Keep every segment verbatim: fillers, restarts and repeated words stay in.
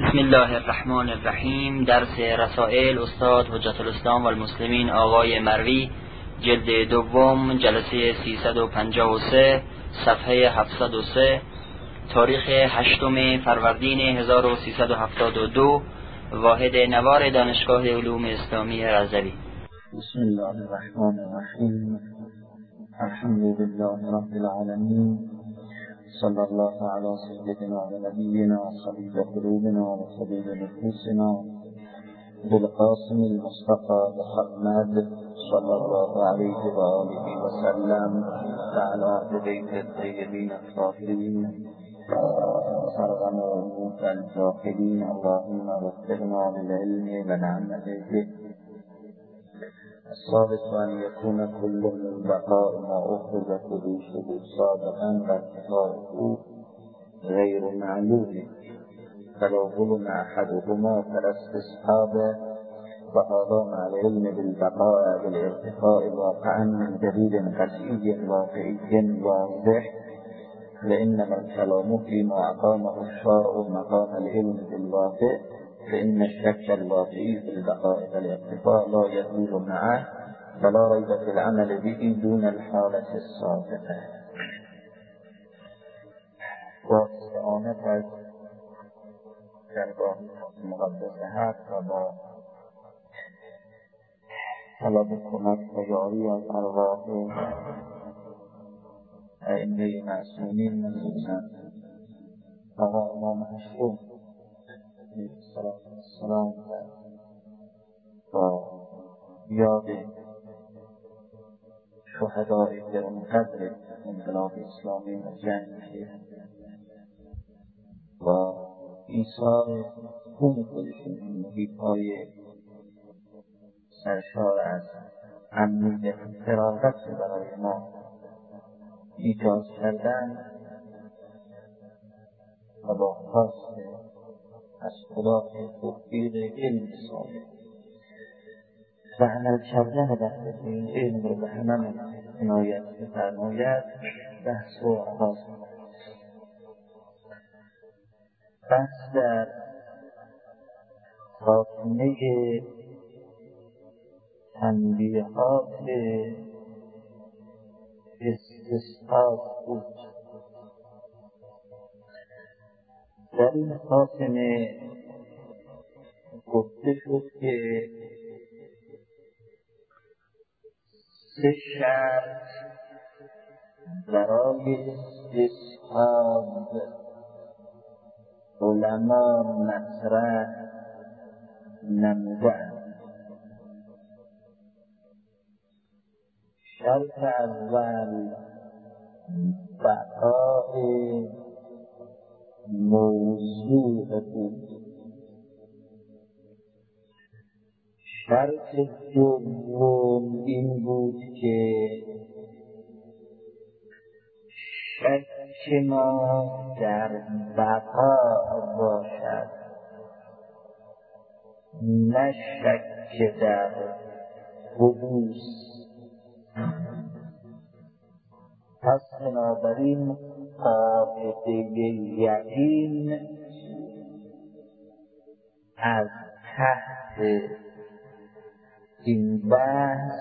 بسم الله الرحمن الرحیم. درس رسائل استاد حجت الاسلام و المسلمین آقای مروی، جلد دوم، جلسه سیصد و پنجاه و سه، صفحه هفتصد و سه، تاریخ هشتم فروردین هزار و سیصد و هفتاد و دو، واحد نوار دانشگاه علوم اسلامی رضوی. بسم الله الرحمن الرحیم. الحمد لله رب العالمین، صلی الله علی سیدنا و نبینا و حبیب قلوبنا و طبیب نفوسنا بالقاسم المصطفى محمد صلی الله علیه و آله و سلم و علی اهل بیت الطیبین الطاهرین سرغنوا الجاهلین. اللهم وفقنا للعلم و نعمل به. الثالث أن يكون كل من بقاء ما أخرج حدوثه سابقا وارتفاعه غير معلوم، فلو ظلم أحدهما فلا استصحاب، وهذا مع العلم بالبقاء بالارتفاع واقعا من دليل قطعي واقعي واضح، لإنما الكلام فيما أقامه الشارع مقام العلم بالواقع، فإن الشك الواقعي في البقاء والارتفاع لا يدور معه، فلا ريب في العمل به دون الحالة السابقة. واستعانت از درگاه مقدسه هست و با طلب کمک و یاری از ارواح ائمه معصومین، مخصوصا آقا امام معصوم السلام و یاد شهدای گرانقدر انقلاب اسلامی و جنگ و ایثار خون خودشون این محیط‌های سرشار از امنیت و فراغت برای ما ایجاد کردن و با خواست از خدا توفیق علم صالح و عمل کردن بحث این علم رو به همه عنایت بفرماید. بحث رو آغاز کنید. بحث در خاتمه تنبیهات استصحاب بود. در این خاتمه گفته شد که سه شرط برای استصحاب علما مطرح نمودند. شرط اول بقاء موضوع بود. شرط دوم این بود که شک ما در بقا باشد، نه شک در حدوث. پس بنابراین قاعده یقین از تحت این بحث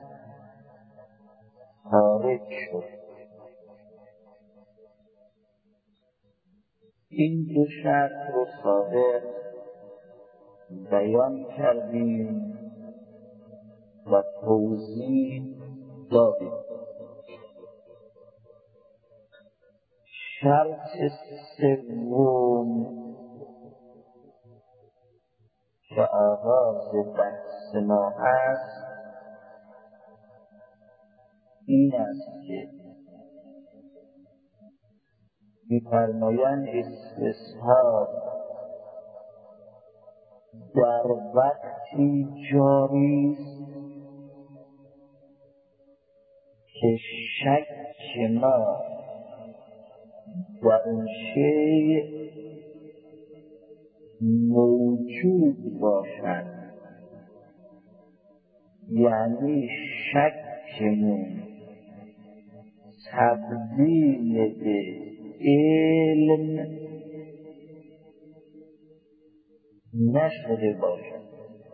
خارج شد. این دو شرط رو سابق بیان کردیم و توضیح دادیم. شرط سوم که آغاز بحث ما است این است که می‌فرمایند استصحاب در وقتی جاری است که شک ما در اون شیء موجود باشد، یعنی شکمون تبدیل به علم نشده باشد.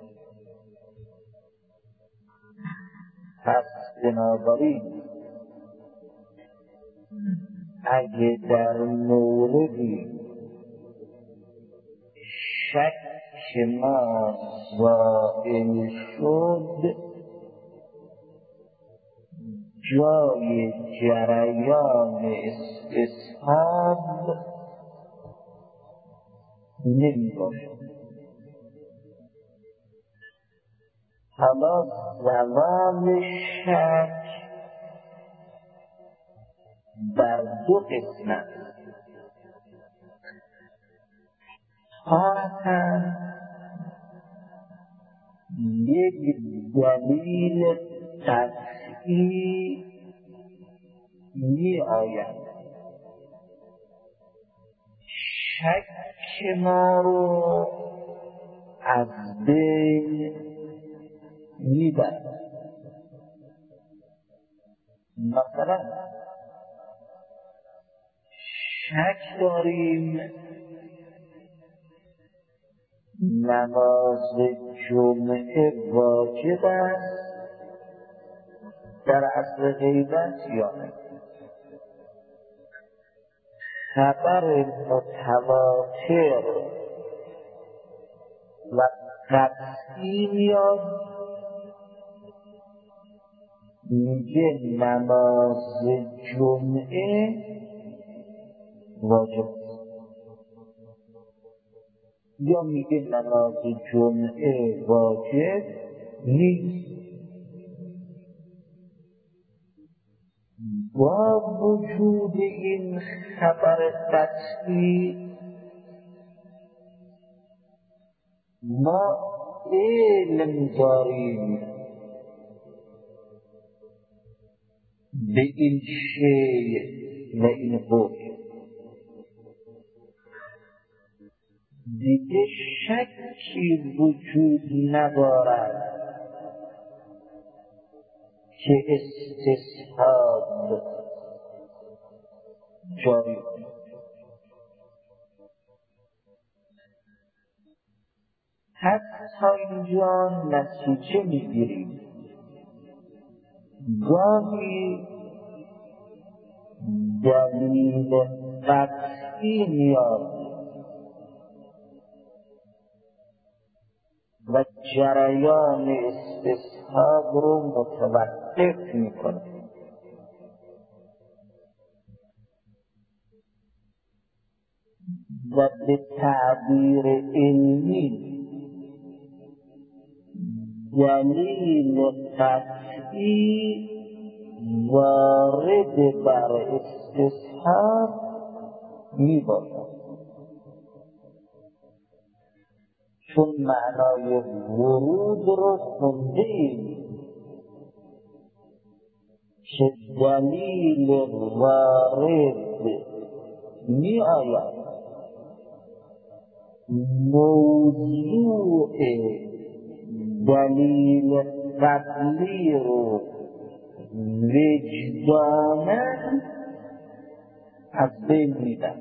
پس بنابراین اگه در موردی شک ما زائل شد، جای جریان استصحاب نمی باشد. حالا زوال شک بر دو قسم است. تارة یک دلیل قطعی می آید شک ما رو از بین می برد. مثلا شک داریم نماز جمعه واجب است در عصر غیبت یا نه. خبر متواتر و قطعی میاد میگه نماز جمعه واجب، یا میگه نماز جمعه واجب نیست. با وجود این خبر قطعی ما علم داریم به این شیء و این حکم، دیگه شکی وجود ندارد که استصحاب جاری. پس تا اینجا نتیجه میگیریم گاهی دلیل قطعی میاد و جریان استصحاب رو متوقف میکنه. و به تعبیر علمی دلیل قطعی وارد بر استصحاب میباشد، چون معنای ورود رو خوندیم که دلیل وارد می آید موضوع دلیل قبلی رو وجداناً از بین می‌برد.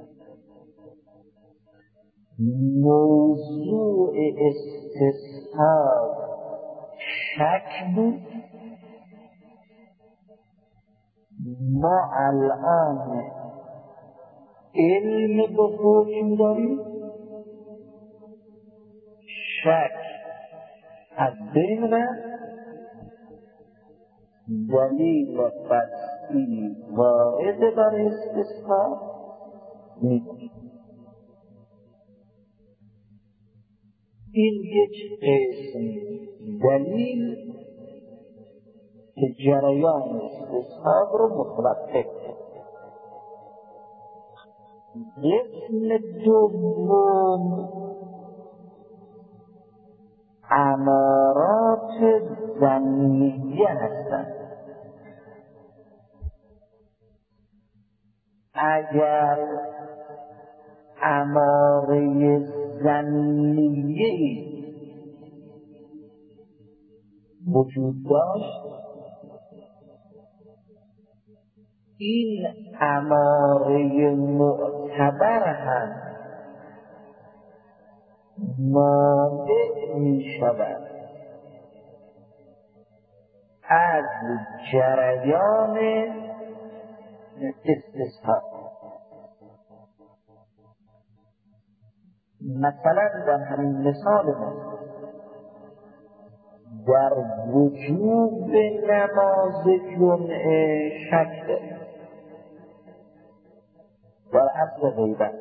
موضوع استصحاب شک بود، ما الان علم به حکم داریم، شک از بین رفت، دلیل قطعی وارد بر استصحاب نیست. این یک قسم دلیل که جریان استصحاب رو متوقف کرد. قسم دوم امارات ظنیه هستند. اگر اماره ظنیه‌ای وجود داشت، این اماره معتبر هم مانع می شود از جریان استصحاب. مثلا در همین مثال ما در وجوب نماز جمعه شک داریم در اصل غیبت.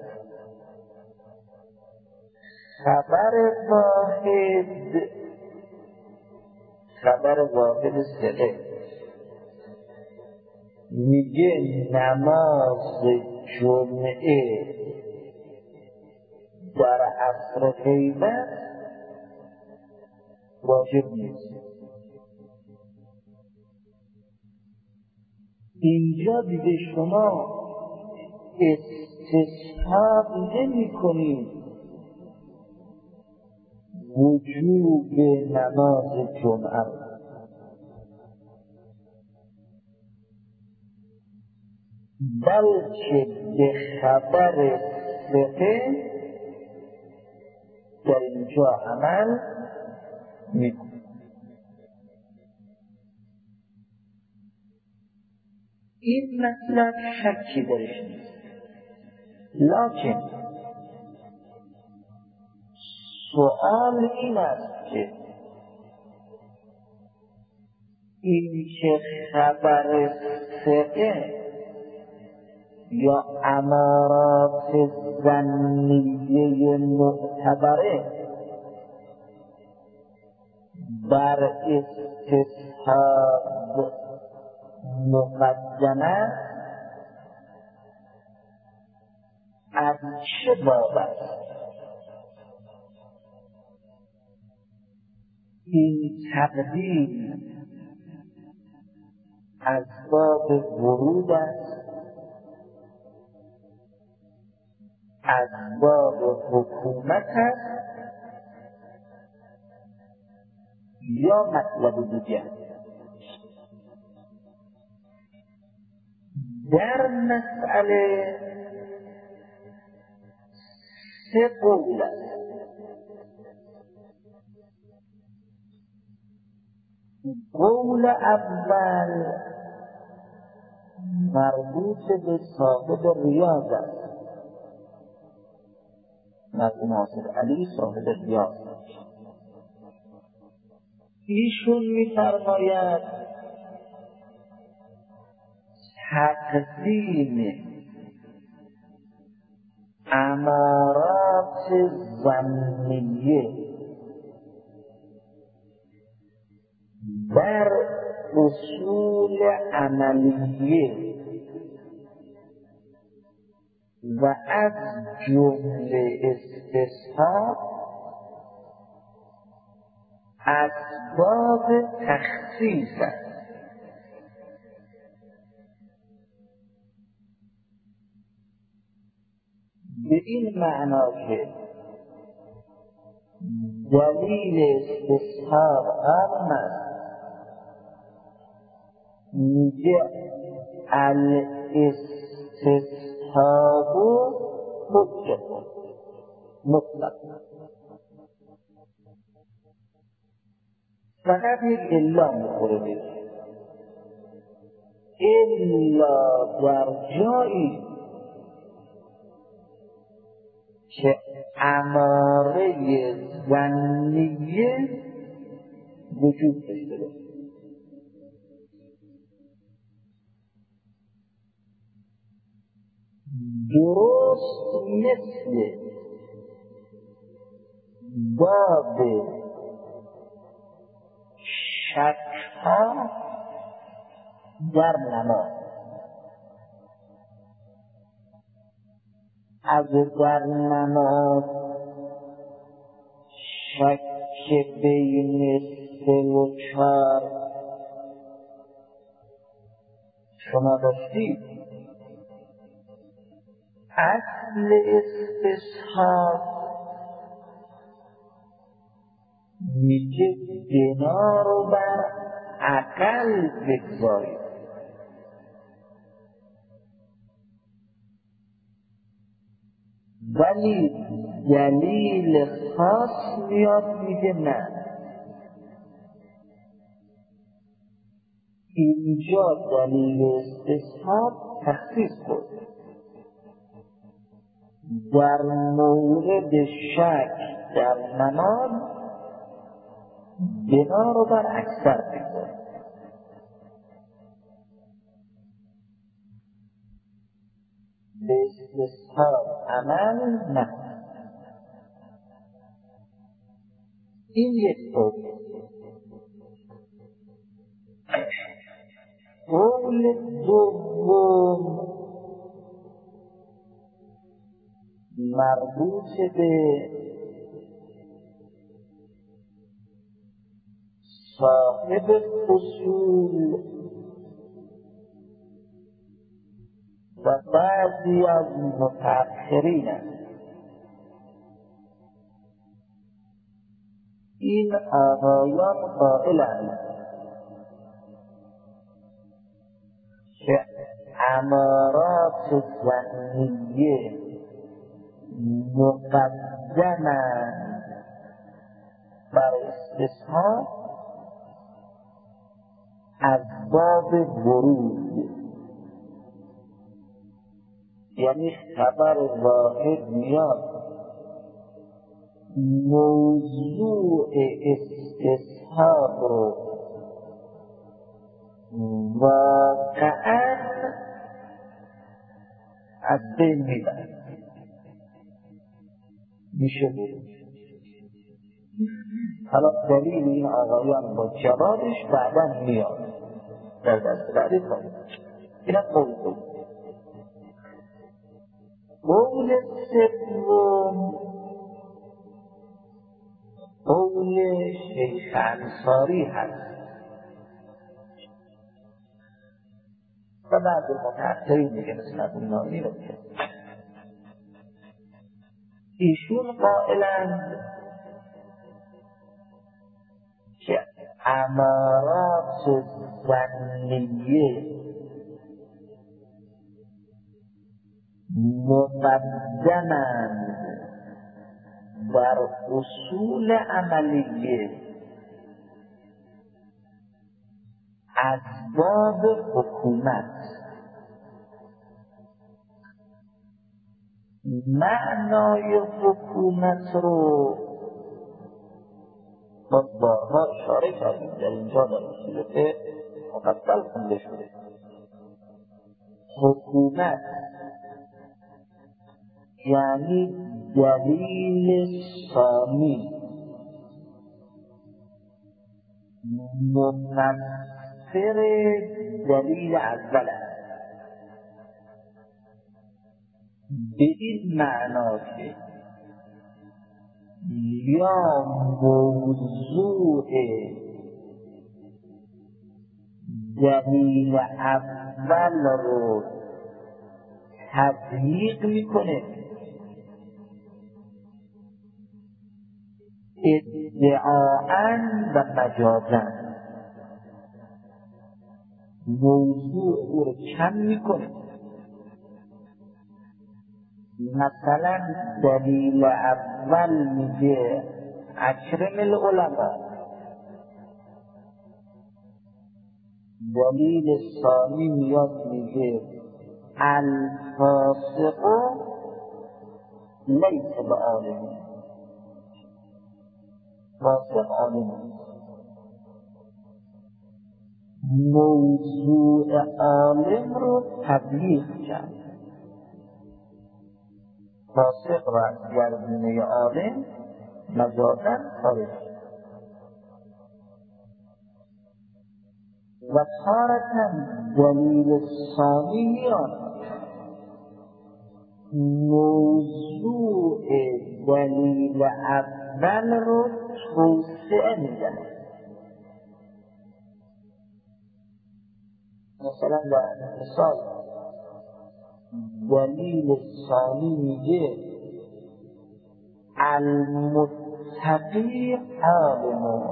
خبر واحد خبر واحد ثقه میگه نماز جمعه در عصر غیبت واجب نیست. اینجا دیگه شما استصحاب نمی کنید وجوب نماز جمعه، بلکه به خبر ثقه در اینجا عمل میکنید. این مطلب شکی درش نیست، لکن سؤال این است که این که خبر ثقه یا امارات ظنیه معتبره بر استصحاب مقدمه از چه باب است؟ این تقدیم از باب ورود است، از باب حکومت است، یا مطلب دیگر؟ در مسئله سه قول است. قول اول مربوط به صاحب ریاض است، مرحوم ناصر علی صاحب ریاض. ایشون می‌فرماید تقدیم امارات ظنیه بر اصول عملیه و از جمله استصحاب اسباب تخصیص است. به این معنا که دلیل استصحاب عام است، میگه الاستصحاب حجت مطلق. فقط یک الا میخوره بید، الا در جایی که اماره ظنیه وجود داشته باشه. درست مثل باب شک‌ها در نماز. اگر در نماز شک بین سه و چهار شما داشتید، اصل استصحاب میگه بنا رو بر عقل بگذارید. ولی دلیل خاص میاد میگه نه، اینجا دلیل استصحاب تخصیص بود در مورد شک در نماز بنا رو بر اکثر بگذار. به استصحاب عمل نه. این یک قول. قول دوم مربوط به صاحب اصول و بعضی از متأخرین است. این آقایان قائلند که امارات ظنیه مقدمند بر استصحاب از باب ورود، یعنی خبر واحد میاد موضوع استصحاب رو واقعا از بین میبرد. میشه بود حالا دلیل این آقایان با جوابش بعدا میاد در دست بعدی کنید. این قول بود. قول سوم قول شیخ انصاری هست و بعد متأخرین میگه مثل ابو نامی رو میگه. ایشون قائلند که امارات ظنیه مقدمند بر اصول عملیه از باب حکومت. معنای حکومت رو ما بارها اشاره کردیم در اینجا در اصول فقه مفصل خونده شده. حکومت یعنی دلیل ثانی منفر دلیل اول است. به این معنا که یا موضوع دلیل اول رو تضییق میکنه، ادعاءً و مجازاً موضوع او رو کم میکنه. مثلا دلیل اول میگه اکرم العلماء، دلیل ثانی میاد میگه الفاسق لیس بعالم، فاسق عالم است. موضوع عالم رو تبلیغ کرد، فاسق را از گردونه عالم مجازاً خارج و تارة دلیل ثانی میاد موضوع دلیل اول رو توسعه میدن. مثلا در مثال دلیل ثانی میگه المتقی عالم،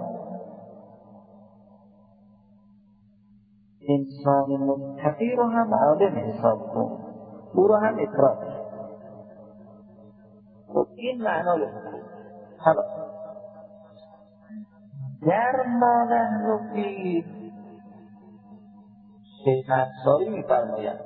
انسان متقی رو هم عالم حساب کن، او رو هم اکرام. خب این معنای حکم. حالا در مانند فی شیخ انصاری می‌فرمایند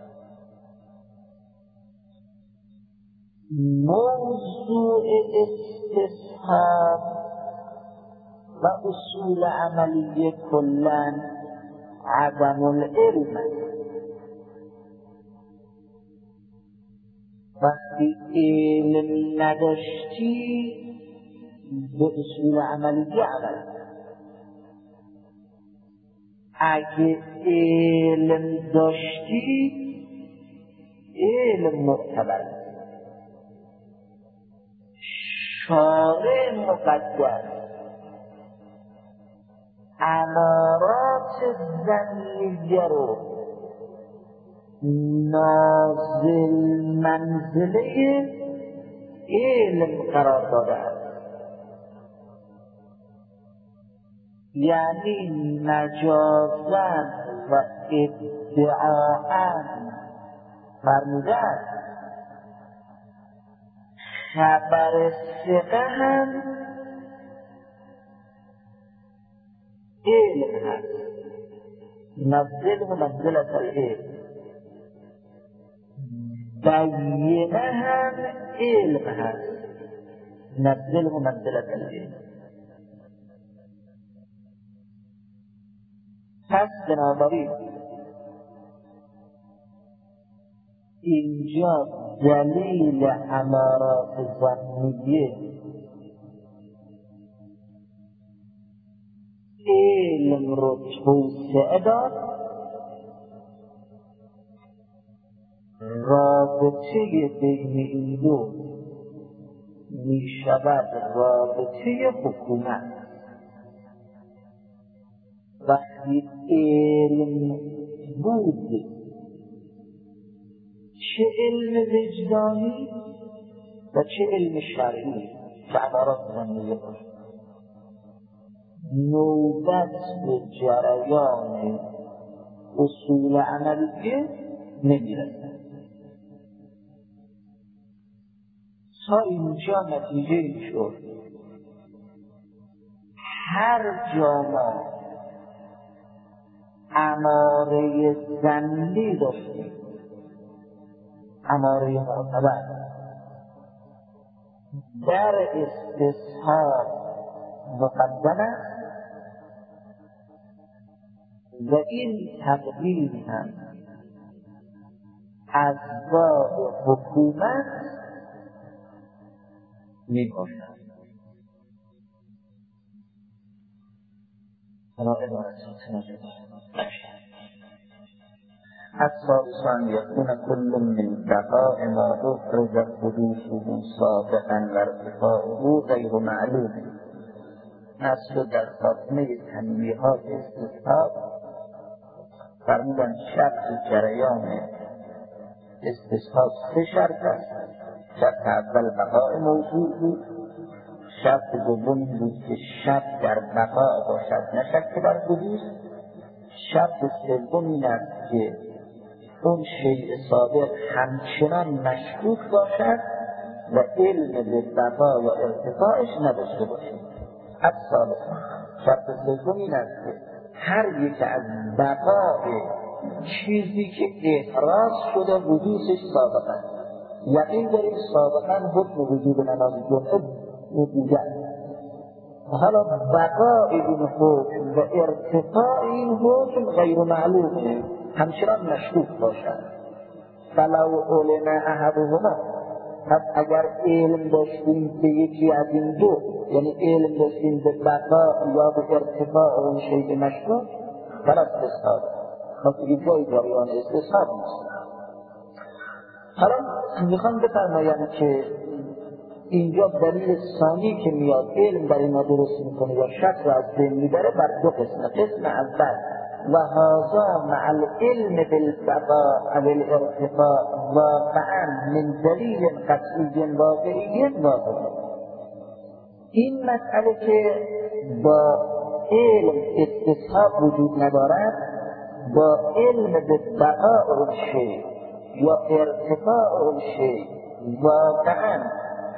موضوع استصحاب و اصول عملی کلاً عدم العلم. وقتی علم نداشتی به اصول عملی عمل، اگه علم داشتی علم معتبر. شارع مقدس امارات ظنیه رو نازل منزله علم قرار داده است، یعنی مجازاً و ادعاءً فرموده است خبر ثقه هم علم هست، نزله منزلة العلم. بینه هم علم هست، نزله منزلة العلم. پس بنابراین اینجا دلیل امارات ظنیه علم رو توسعه داد، رابطه بین این دو می شود رابطه حکومت. وقتی علم بود، چه علم وجدانی و چه علم شرعی که امارات ظنیه باشد، نوبت به جریان اصول عملیه نمیرسد. تا اینجا نتیجه این شد هر جا ما اماره ظنی داشتیم، اماره معتبر در استصحاب مقدم است و این تقدیم هم از باب حکومت می باشد. السادس أن يكون كل من بقاء ما أفرز حدوثه سابقا وارتفاعه غير معلوم. اصل در خاتمه تنبیهات استصحاب فرمودن شرط جریان استصحاب سه شرط است. شرط اول بقاء موضوع بود، شرط دوم بود که شک در بقا باشد نه شک در حدوث، شرط سوم این است که اون شیء سابق همچنان مشکوک باشد و علم به بقا و ارتفاعش نداشته باشد. اصلا شرط سوم این است که هر یک از بقای چیزی که احراز شده حدوثش سابقا، یقین داریم سابقا حکم وجود نماز جمعه دیگر، حالا بقای این حکم و ارتفاع این حکم غیر معلومه، همچنان مشکوک باشد. فلو علم احدهما، پس اگر علم داشتیم به یکی از این دو، یعنی علم داشتیم به بقا یا به ارتفاع اون شیء مشکوک، فلا استصحاب، پس دیگه جای جریان استصحاب نیست. حالا میخوام بفرمایم که اینجا دلیل ثانی که میاد علم در این درست میکنه یا شک را از بین میبره بر دو قسمه. قسم اول و هذا مع العلم بالبقاء او الارتفاع واقعا من دلیل قطعی واقعی واقعی. این مسئله که با علم استصحاب وجود ندارد، با علم بالبقاء اون شیء یا ارتفاع اون شیء واقعا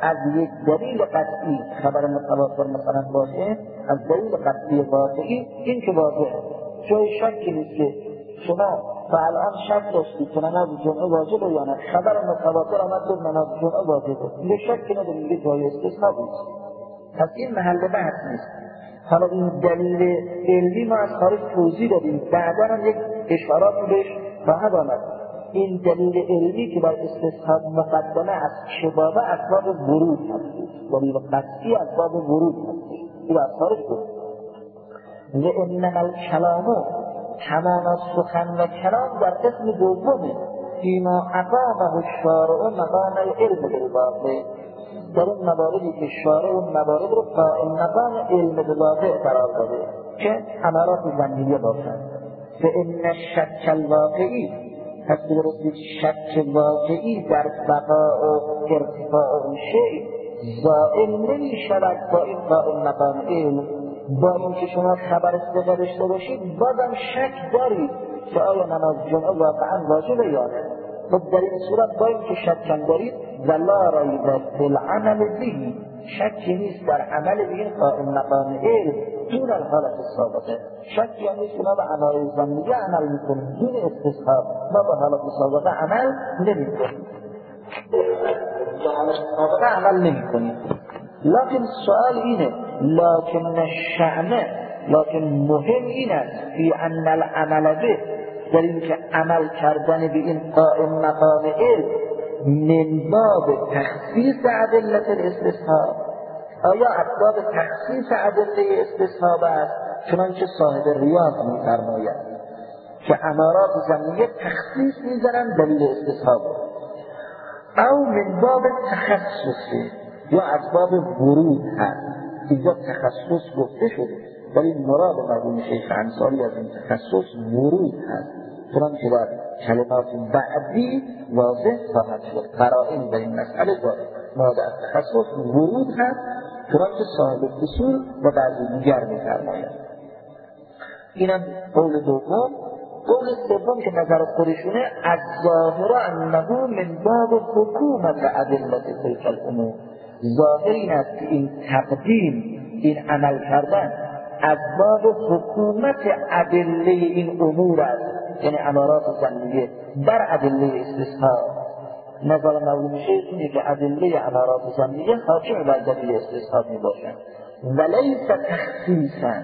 از یک دلیل قطعی خبر متواتر مثلا باشه، از دلیل قطعی واقعی، این که واضحه، جای شکی نیست که شما تا الان شک داشتید که نماز جمعه واجبه یا نه، خبر متواتر آمد که نماز جمعه واجبه، به شکی نداریم دیگه جای استثناء نیست. پس این محل بحث نیست. حالا این دلیل علمی ما از خارج توضیح دادیم، بعدا هم یک اشارات بهش خواهد آمد. این دلیل علمی که بر استثناء مقدمه از چه بابه اسباب ورود هست، دلیل قطعی اسباب ورود هست، این از خارج بود. لئنما الکلام، تمام سخن و کلام در قسم دومه، فیما اقامه الشارع مقام العلم بالواقع، در این مواردی که شارع اون موارد رو قائم مقام علم بالواقع قرار داده که امارات ظنیه باشند. فإن الشک الواقعی، پس درستید شک واقعی در بقاء و ارتفاع اون شیء زائل نمی شود با این قائم مقام علم. با اینکه شما خبر استقرار داشته باشید بازم شک دارید که آیا نماز جمعه واقعا واجبه یا نه. خب در این صورت با اینکه شک دارید ولا ریب فی العمل به، شکی نیست در عمل به این قائم مقام علم دون الحالت سابقه. شکی هم نیست که ما به عمل ظنیه عمل میکنیم دون استصحاب، ما به حالت سابقه عمل نمیکنیم، به حالت سابقه عمل نمیکنیم. لکن سوال اینه، لکن الشأن، لکن مهم این است فی ان العمل به، در این که عمل کردن به این قائم مقام علم من باب تخصیص ادله الاستصحاب، آیا اسباب تخصیص ادله استصحاب است، چنانچه صاحب ریاض می‌فرماید که امارات ظنیه تخصیص می‌زنند دلیل استصحاب، او من باب تخصص، یا اسباب ورود هست. اینجا تخصص گفته شده ولی مراد مرحوم شیخ انصاری از این تخصص ورود هست، چنانچه در کلمات بعدی واضح خواهد شد. قرائن در این مسئله داره، مراد از تخصص ورود هست، چنانچه صاحب اصول و بعضی دیگر می‌فرمایند. اینم قول دوم. قول سوم که نظر خودشونه، از ظاهر انه من باب حکومت ادله تلک الامور، ظاهر این است که این تقدیم، این عمل کردن از باب حکومت ادله این امور است، یعنی امارات ظنیه بر ادله استصحاب. نظر مرحوم شیخ اینه که ادله امارات ظنیه حاکم بر دلیل استصحاب می باشند ولیس تخصیصا.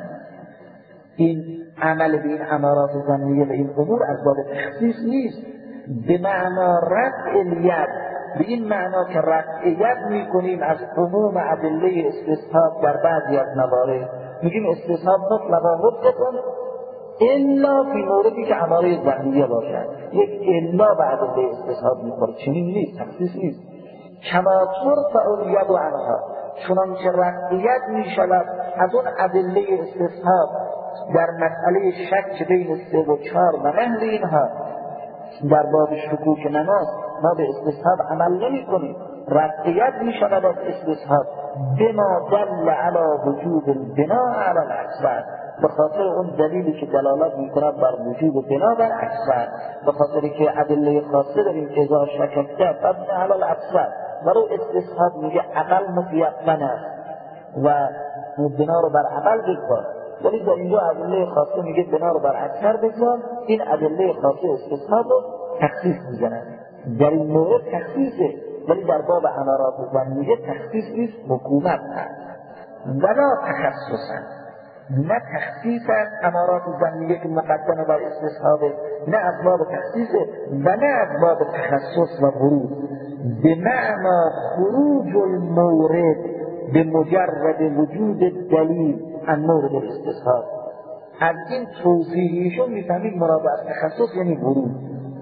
این عمل به این امارات ظنیه و این امور از باب تخصیص نیست، به معنا رفع الید، به این معنا که رفع ید میکنیم از عموم ادله استصحاب در بعضی از موارد، میگیم استصحاب مطلقا حجتون الا فی موردی که اماره ظنیه باشد، یک الا به ادله استصحاب میخوره، چنین نیست، تخصیص نیست. کما ترفع الید عنها، چنانچه رفع ید میشود از اون ادله استصحاب در مسئله شک بین سه و چهار و نحو اینها. در باب شکوک نماز ما به استصحاب عمل نمی کنیم، رفعیت می شود از استصحاب بما دل علی وجوب البناء علی الاکثر، به خاطر اون دلیلی که دلالت می کند بر وجوب بنا بر اکثر، به خاطر که ادله خاصه داریم که اذا شککت فبنی علی الاکثر، برای استصحاب میگه عقل متیقن است و بنا رو بر عقل بگذار، ولی در اینجا ادله خاصه میگه بنا رو بر اکثر بگذار، این ادله خاصه استصحاب رو تخصیص میزنن. در این مورد تخصیصه، ولی در باب امارات ظنیه تخصیص نیست، حکومت هست. ولا تخصصا، نه تخصیص است امارات ظنیه که مقدمه بر استصحابه، نه از باب تخصیصه و نه از باب تخصص و ورود، به معنا خروج المورد به مجرد وجود دلیل عن مورد الاستصحاب. از این توضیحیشون میفهمید مراد از تخصص یعنی ورود،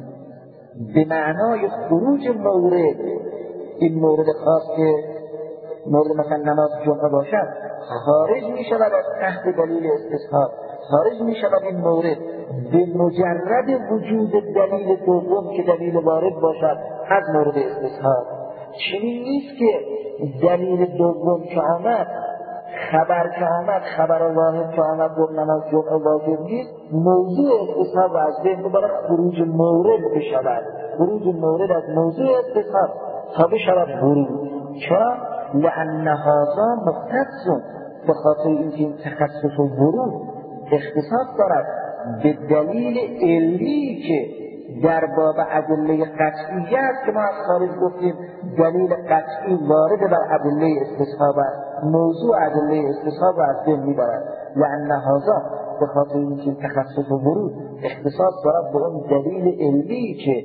به معنای خروج مورد. این مورد خاص که مورد مثلا نماز جمعه باشد خارج می شود از تحت دلیل استصحاب، خارج می شود این مورد به مجرد وجود دلیل دوم که دلیل وارد باشد از مورد استصحاب. چنین نیست که دلیل دوم که آمد، خبر که آمد، خبر واحد که آمد گفت نماز جمعه واجب نیست، موضوع استصحاب از بین ببرد، خروج مورد بشود، خروج مورد از موضوع استصحاب تا بشود ورود. چرا؟ لأن هذا مختص، به خاطر اینکه این تخصص و ورود اختصاص دارد به دلیل علمی که در باب ادله قطعی است که ما از خارج گفتیم دلیل قطعی وارد بر ادله استصحاب است، موضوع ادله استصحاب از بین میبرد. لأن هذا به خاطر اینکه تخصص و ورود اختصاص دارد به اون دلیل علمی که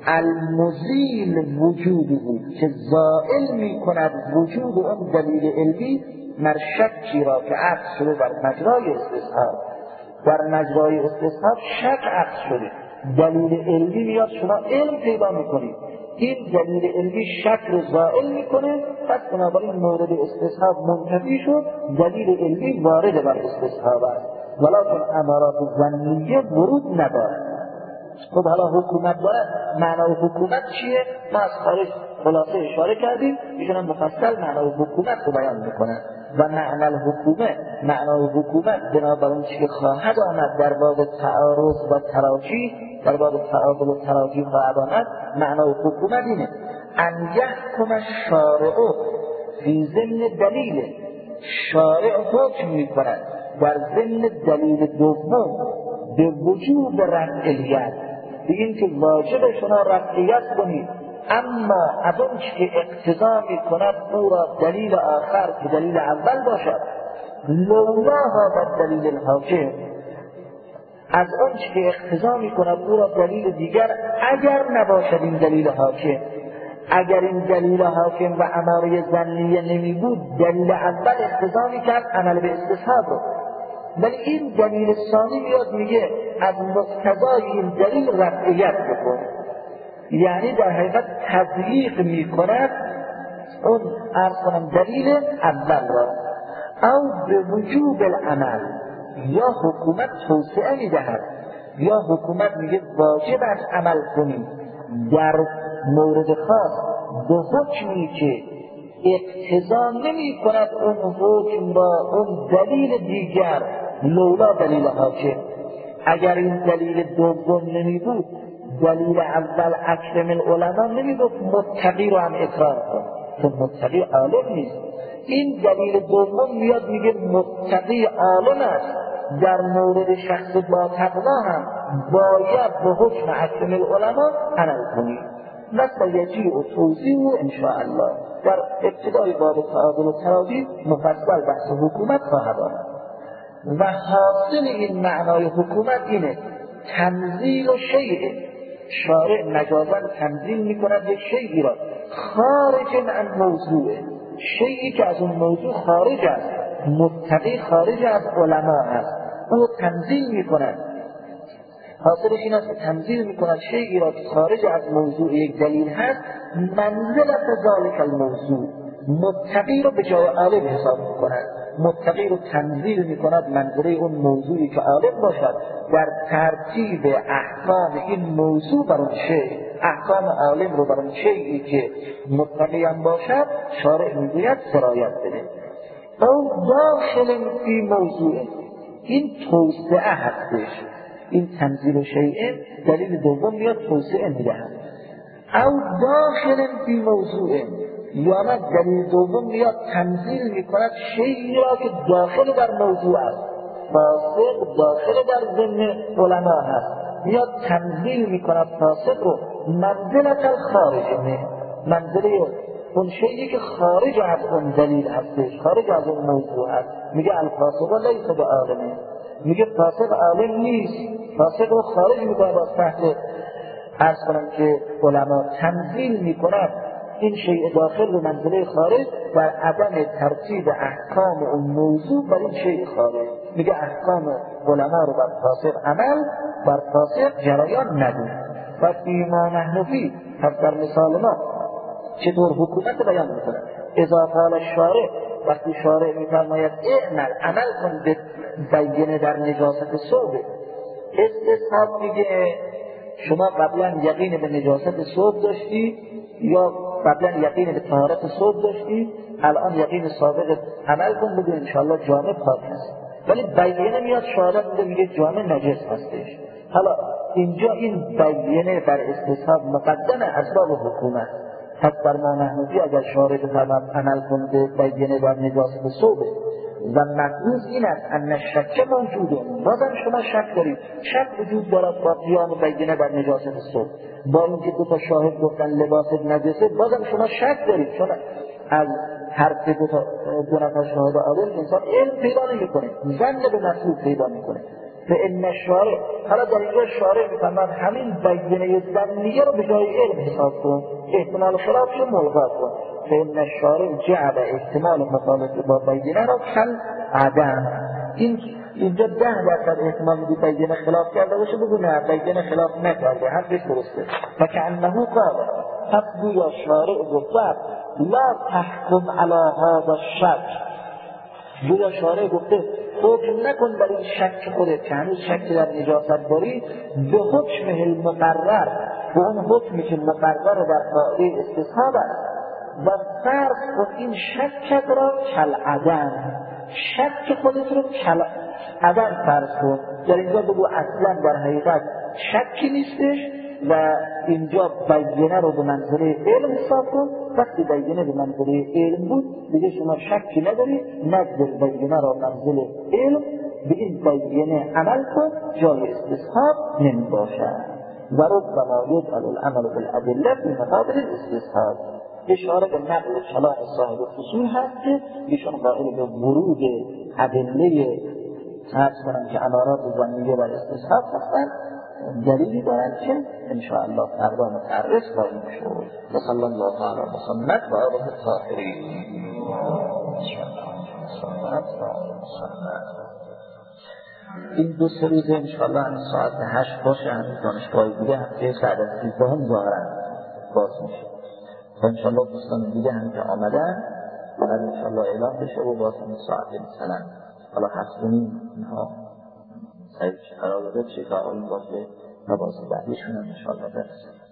المزیل وجود بود که زائل می کند وجود اون دلیل علمی مرشکی را که عقد شده بر مجرای استصحاب، بر مجرای استصحاب شک عقد شده، دلیل علمی میاد شما علم پیدا میکنید، این دلیل علمی شک رو زائل میکنه، پس بنابراین مورد استصحاب منتفی شد، دلیل علمی وارد بر استصحاب است. ولکن امارات ظنیه ورود ندارد. خب حالا حکومت داره، معنای حکومت چیه؟ ما از خارج خلاصه اشاره کردیم، ایشون هم مفصل معنای حکومت رو بیان میکنن. و معنی الحکومه، معنای حکومت بنابر اون چی خواهد آمد در باب تعارض و تراجیح، در باب تعادل و تراجیح خواهد آمد، معنای حکومت اینه ان یحکم الشارع فی ضمن دلیل، شارع حکم میکند در ضمن دلیل دوم به وجوب رفع الید، به این که واجب شما رفعیت کنید، اما از اون که اقتضا می کند او را دلیل آخر که دلیل اول باشد، لولا هذا دلیل الحاکم، از اون که اقتضا می کند او را دلیل دیگر اگر نباشد این دلیل حاکم، اگر این دلیل حاکم و اماره ظنیه نمی بود دلیل اول اقتضا می کرد عمل به استصحاب رو، ولی این دلیل ثانی میاد میگه از مقتضای این دلیل رفعیت بکن، یعنی در حقیقت تضییق میکند اون عرض کنم دلیل اول را. او به وجوب العمل، یا حکومت توسعه میدهد، یا حکومت میگه واجب است عمل کنی در مورد خاص به حکمی که اقتضا نمی کند اون حکم را اون دلیل دیگر، لولا دلیل حاکم، اگر این دلیل دوم نمی بود دلیل اول اکرم العلماء نمی بود متقی رو هم اکرام کن، چون متقی عالم نیست، این دلیل دوم میاد میگه متقی عالم است، در مورد شخص با تقوا هم باید به حکم اکرم العلماء عمل کنی. مثل یجیع و توضیح و انشاءالله در ابتدای باب تعادل و تراجیح مفصل بحث حکومت خواهد آمد. و حاصل این معنای حکومت اینه تنزیل و شیء، شارع مجازا تنزیل میکند یک شیئی را خارج عن موضوع، شیئی که از اون موضوع خارج است، متقی خارج از علما است، او تنزیل میکند. حاصلش این است که تنزیل میکند شیئی را که خارج از موضوع یک دلیل هست، منزلت ذالک الموضوع، متقی رو به جای عالم حساب میکند، متقی رو تنزیل میکند منزله اون موضوعی که عالم باشد، در ترتیب احکام این موضوع بر اون شیء، احکام عالم رو بر اون شیئی که متقی هم باشد شارع میگوید سرایت بده. او داخل فی موضوع، این توسعه هستش، این تنزیل شیء دلیل دوم میاد توسعه میدهد. او داخل فی موضوع، یا نه دلیل دوم میاد تنزیل میکند شیئی را که داخل در موضوع است، فاسق داخل در ضمن علما هست، میاد تنزیل میکند فاسق رو منزلت الخارج نه، منزله اون شیئی که خارج از اون دلیل هستش، خارج از اون موضوع هست، میگه الفاسق لیس بعالمه، میگه فاسق عالم نیست، فاسق رو خارج میکنه از تحت عرض کنم که علما تنزیل میکند این شیء داخل و منزله خارج در عدم ترتیب احکام اون موضوع بر این شیء خارج، میگه احکام علما رو بر فاسق عمل، بر فاسق جریان ندید. و فیما نحن فی، پس در مثال ما چطور حکومت بیان میکنه؟ اذا قال الشارع، وقتی شارع میفرماید اعمل عمل کن به بینه در نجاست ثوب، استصحاب میگه شما قبلا یقین به نجاست ثوب داشتی یا قبلا یقین به طهارت ثوب داشتی، الان یقین سابق عمل کن بگو انشاءالله جامع پاک هست، ولی بینه میاد شارع میگه میگه جامع نجس هستش. حالا اینجا این بینه بر استصحاب مقدم اسباب حکومت، پس بر ما محمودی اگر شارع بفرماید عمل کن به بینه بر نجاست صوبه و مقروض این است ان شک موجوده، بازم شما شک دارید، شک وجود دارد با قیام بینه بر نجاست صوب، با اینکه دو تا شاهد گفتن لباس نجسه، بازم شما شک دارید، چون از حرف دو تا دو نفر شاهد عادل انسان علم پیدا نمیکنه، ظن به مطلوب پیدا میکنه. فإن الشارع، حالا در اینجا شارع میفرماید همین بینه ظنیه رو به جای علم حساب کن، احتمال خلافش رو ملغا کن. فإن الشارع جعل احتمال مخالفه با بینه را کل عدم. این اینجا ده درصد احتمال میدی بینه خلاف کرده باشه، بگو نه بینه خلاف نکرده، حرفش درسته. و کأنه قال، پس گویا شارع گفته لا تحکم علی هذا الشک، گویا شارع گفته حکم نکن بر این شک خودت که هنوز شک در نجاست داری، به حکم المقرر، به اون حکمی که مقرر در قاعده استصحاب است، و فرض کن این شک را کل عدم، شک خودت رو کل عدم فرض کن. در اینجا بگو اصلا در حقیقت شکی نیستش و اینجا بینه رو به منظره علم حساب کن. وقتی بینه به منظره علم بود دیگه شما شکی نداری، نگذار بینه را منزل علم، به این بینه عمل کن، جای استصحاب نمی باشد. و ربما یجعل العمل بالادله فی مقابل الاستصحاب. اشاره به نقل کلام صاحب فصول هست که ایشون قائل به ورود ادله فرض کنم که امارات ظنیه بر استصحاب هستند، دلیلی دارند که انشاءالله فردا متعرض خواهیم شد. و صلی الله علی محمد و آله الطاهرین. این دو سه روزه انشاءالله همین ساعت هشت باشه، همین دانشگاه دیگه هفته ساعت از سیزده هم ظاهرا باز میشه. و انشاءالله دوستان دیگه هم که آمدن بعد انشاءالله اعلام بشه و باز همین ساعت مثلا حالا هفت و نیم اینها سعید قرار داده چه که آقایون باز به مباحث بعدیشون هم انشاءالله برسه.